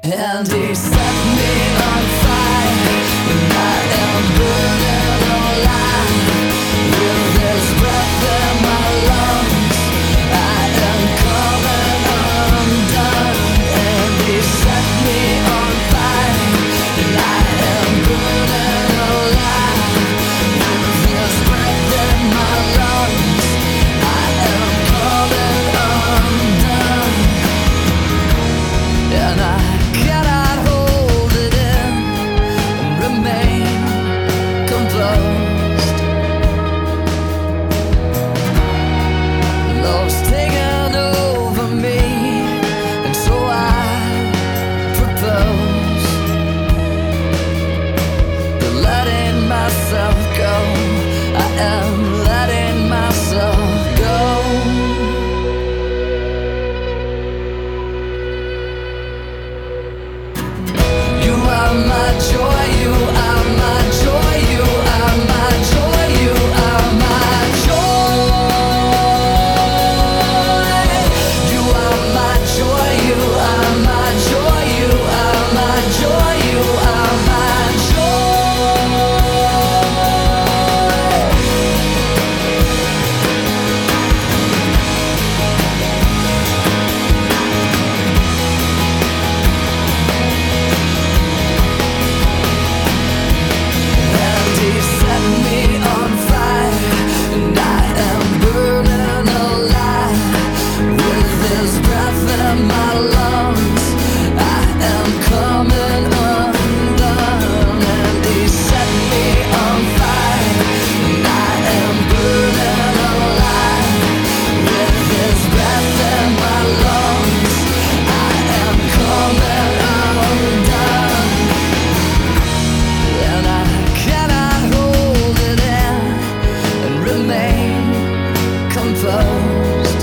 And he set me on fire, and I am burning alive. With his breath in my lungs, I am coming undone. And he set me on fire, and I am burning alive. With his breath in my lungs, I am coming undone. And I cannot hold it in and remain composed. Love's taken over me, and so I propose to letting myself go. I am letting myself go. You are my joy, you are my joy, you are my joy, you are my joy. You are my joy, you are my joy, you are my joy, you are my joy. And he set me on fire, and I am burning alive. With his breath in my lungs, I am coming undone. And he set me on fire, and I am burning alive. With his breath in my lungs, I am coming undone. And I cannot hold it in and remain composed.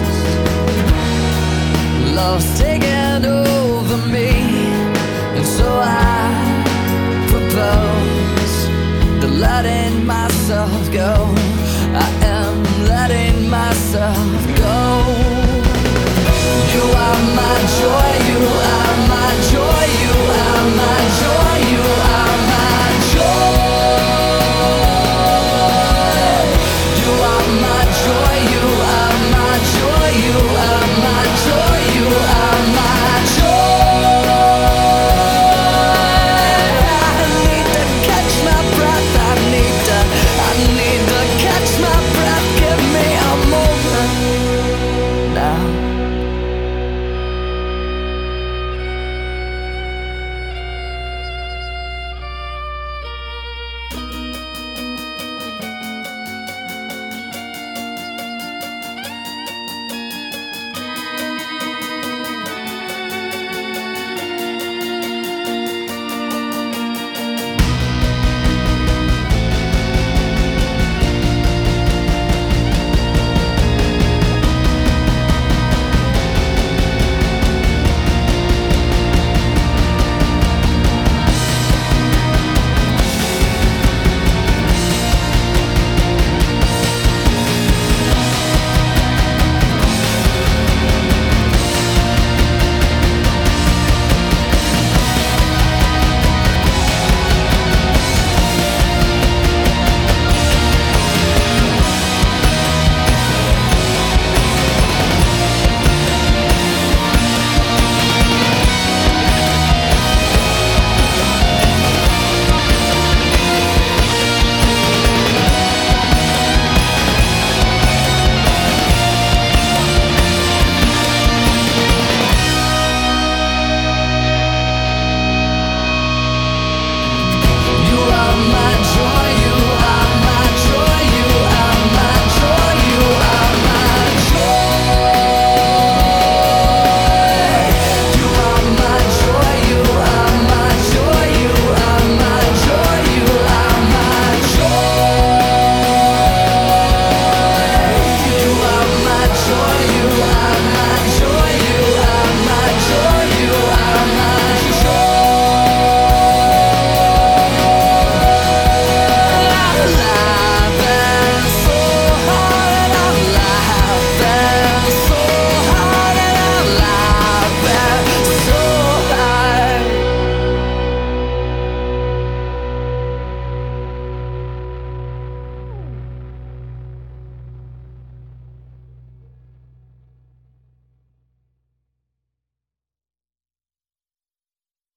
Love's taken over me, and so I propose to letting myself go. I am letting myself go. You are my joy.